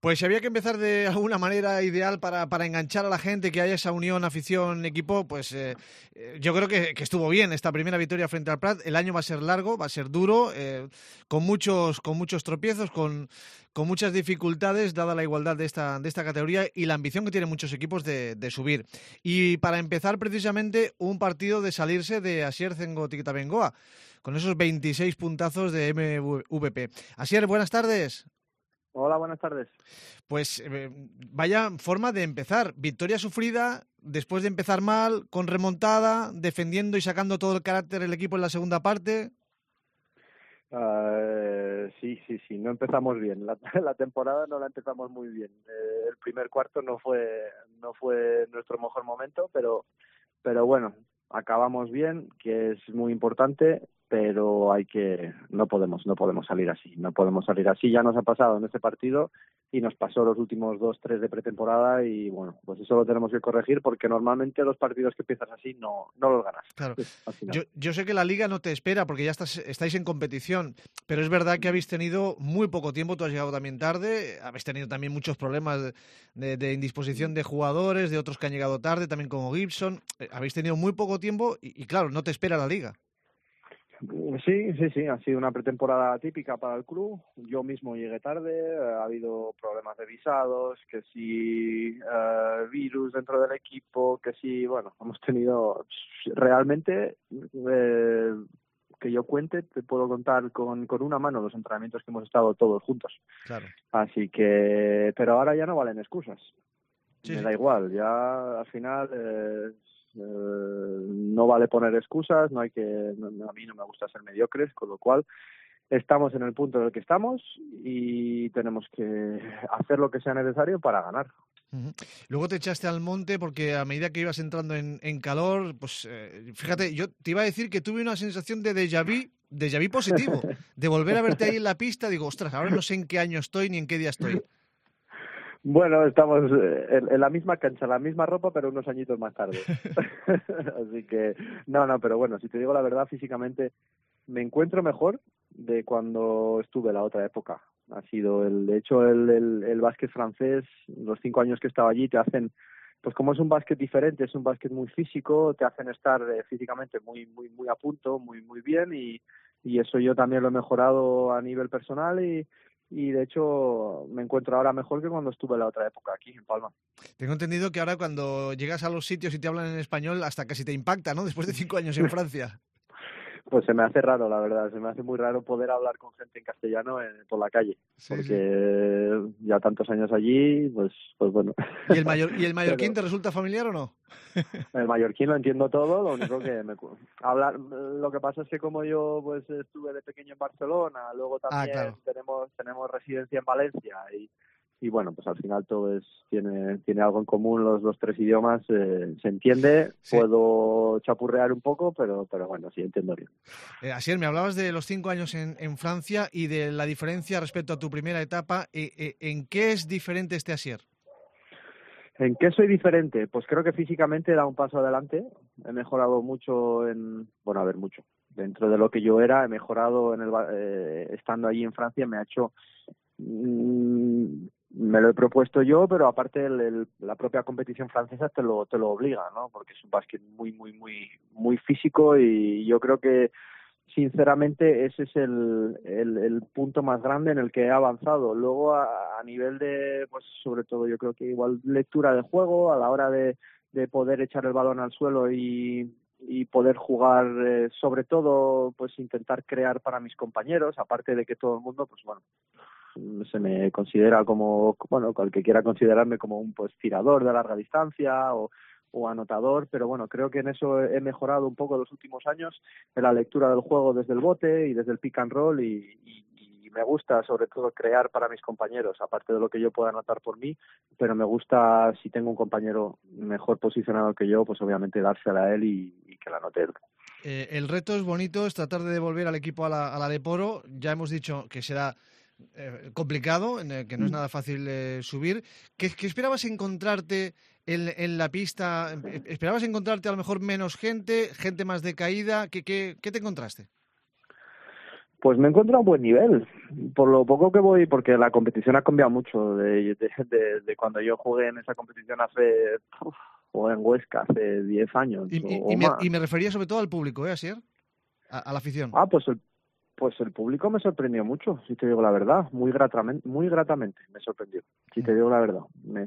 Pues si había que empezar de alguna manera ideal para enganchar a la gente, que haya esa unión, afición, equipo, pues yo creo que estuvo bien esta primera victoria frente al Prat. El año va a ser largo, va a ser duro, con muchos tropiezos, con muchas dificultades, dada la igualdad de esta categoría y la ambición que tienen muchos equipos de subir. Y para empezar, precisamente, un partido de salirse de Asier Zengotiketa Bengoa, con esos 26 puntazos de MVP. Asier, buenas tardes. Hola, buenas tardes. Pues vaya forma de empezar. Victoria sufrida, después de empezar mal, con remontada, defendiendo y sacando todo el carácter del equipo en la segunda parte. Sí, no empezamos bien. La temporada no la empezamos muy bien. El primer cuarto no fue nuestro mejor momento, pero bueno, acabamos bien, que es muy importante, pero no podemos salir así. No podemos salir así. Ya nos ha pasado en este partido y nos pasó los últimos 2-3 de pretemporada y bueno, pues eso lo tenemos que corregir porque normalmente los partidos que empiezas así no los ganas. Claro. Yo sé que la Liga no te espera porque ya estáis en competición, pero es verdad que habéis tenido muy poco tiempo, tú has llegado también tarde, habéis tenido también muchos problemas de indisposición de jugadores, de otros que han llegado tarde, también como Gibson, habéis tenido muy poco tiempo y claro, no te espera la Liga. Sí, ha sido una pretemporada típica para el club. Yo mismo llegué tarde, ha habido problemas de visados, que si virus dentro del equipo, que si, bueno, hemos tenido realmente, que yo cuente, te puedo contar con una mano los entrenamientos que hemos estado todos juntos. Claro. Así que, pero ahora ya no valen excusas. Sí, da igual, ya al final no vale poner excusas, a mí no me gusta ser mediocres, con lo cual estamos en el punto en el que estamos y tenemos que hacer lo que sea necesario para ganar. Uh-huh. Luego te echaste al monte porque a medida que ibas entrando en calor, pues fíjate, yo te iba a decir que tuve una sensación de déjà vu positivo, de volver a verte ahí en la pista, digo, ostras, ahora no sé en qué año estoy ni en qué día estoy. Bueno, estamos en la misma cancha, la misma ropa, pero unos añitos más tarde. Así que, no, pero bueno, si te digo la verdad, físicamente me encuentro mejor de cuando estuve la otra época. Ha sido, de hecho, el básquet francés, los 5 años que estaba allí te hacen, pues como es un básquet diferente, es un básquet muy físico, te hacen estar físicamente muy a punto, muy bien y eso yo también lo he mejorado a nivel personal y de hecho me encuentro ahora mejor que cuando estuve la otra época aquí en Palma. Tengo entendido que ahora cuando llegas a los sitios y te hablan en español hasta casi te impacta, ¿no? Después de 5 años en Francia. Pues se me hace raro, la verdad, se me hace muy raro poder hablar con gente en castellano por la calle, sí, porque ya tantos años allí, pues bueno. ¿Y el mallorquín te resulta familiar o no? El mallorquín lo entiendo todo, lo único que lo que pasa es que como yo pues estuve de pequeño en Barcelona, luego también claro. tenemos residencia en Valencia y bueno, pues al final todo tiene algo en común, los 3 idiomas, se entiende, sí. Puedo chapurrear un poco, pero bueno, sí, entiendo bien. Asier, me hablabas de los 5 años en Francia y de la diferencia respecto a tu primera etapa. ¿En qué es diferente este Asier? ¿En qué soy diferente? Pues creo que físicamente he dado un paso adelante, he mejorado mucho mucho. Dentro de lo que yo era, he mejorado estando allí en Francia, me ha hecho... me lo he propuesto yo, pero aparte la propia competición francesa te lo obliga, ¿no? Porque es un básquet muy físico y yo creo que sinceramente ese es el punto más grande en el que he avanzado. Luego a nivel de, pues sobre todo yo creo que igual lectura de juego, a la hora de poder echar el balón al suelo y poder jugar, sobre todo pues intentar crear para mis compañeros, aparte de que todo el mundo pues bueno, se me considera como, bueno, cualquiera quiera considerarme como un pues tirador de larga distancia o anotador, pero bueno, creo que en eso he mejorado un poco los últimos años, en la lectura del juego desde el bote y desde el pick and roll y me gusta sobre todo crear para mis compañeros, aparte de lo que yo pueda anotar por mí, pero me gusta si tengo un compañero mejor posicionado que yo, pues obviamente dársela a él y que la anote él. El reto es bonito, es tratar de devolver al equipo a la Leporo. Ya hemos dicho que será complicado, que no es nada fácil subir. ¿Qué esperabas encontrarte en la pista? ¿Esperabas encontrarte a lo mejor menos gente más decaída? ¿Qué te encontraste? Pues me encuentro a un buen nivel, por lo poco que voy, porque la competición ha cambiado mucho de cuando yo jugué en esa competición o en Huesca hace 10 años o más. Y me refería sobre todo al público, Asier, a la afición. Ah, pues el público me sorprendió mucho, si te digo la verdad, muy gratamente me sorprendió, si te digo la verdad. Me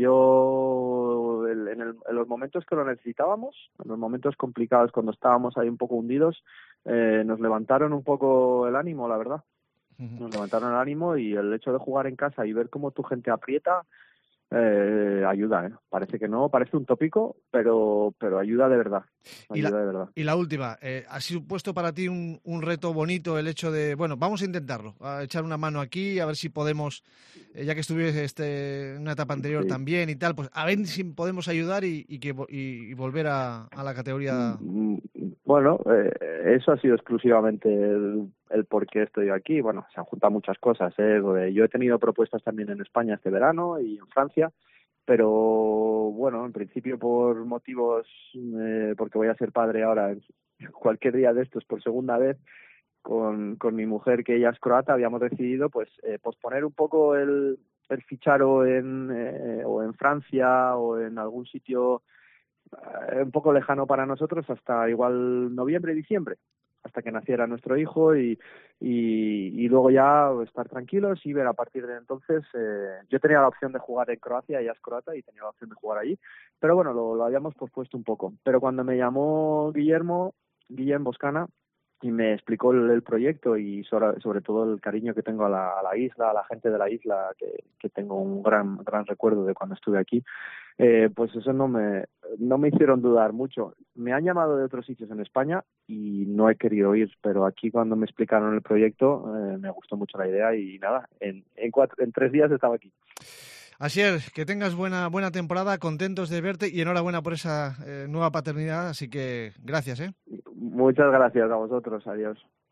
sorprendió en los momentos que lo necesitábamos, en los momentos complicados cuando estábamos ahí un poco hundidos, nos levantaron un poco el ánimo, la verdad. Nos levantaron el ánimo y el hecho de jugar en casa y ver cómo tu gente aprieta, ayuda, ¿eh? Parece que no, parece un tópico, pero ayuda de verdad. Ayuda de verdad. Y la última, ¿ha supuesto para ti un reto bonito el hecho de, bueno, vamos a intentarlo, a echar una mano aquí, a ver si podemos, ya que estuviste en una etapa anterior también y tal, pues a ver si podemos ayudar y volver a la categoría? Bueno, eso ha sido exclusivamente el por qué estoy aquí. Bueno, se han juntado muchas cosas, ¿eh? Yo he tenido propuestas también en España este verano y en Francia, pero bueno, en principio por motivos, porque voy a ser padre ahora, cualquier día de estos por segunda vez, con mi mujer, que ella es croata, habíamos decidido pues posponer un poco el fichar o en Francia o en algún sitio un poco lejano para nosotros hasta igual noviembre, diciembre, hasta que naciera nuestro hijo y luego ya estar tranquilos y ver a partir de entonces. Yo tenía la opción de jugar en Croacia, ella es croata y tenía la opción de jugar allí, pero bueno, lo habíamos pospuesto un poco. Pero cuando me llamó Guillem Boscana y me explicó el proyecto y sobre todo el cariño que tengo a la isla, a la gente de la isla, que tengo un gran recuerdo de cuando estuve aquí, pues eso no me hicieron dudar mucho. Me han llamado de otros sitios en España y no he querido ir, pero aquí cuando me explicaron el proyecto me gustó mucho la idea y nada, en 3 días estaba aquí. Asier, que tengas buena temporada, contentos de verte y enhorabuena por esa nueva paternidad, así que gracias, ¿eh? Muchas gracias a vosotros, adiós.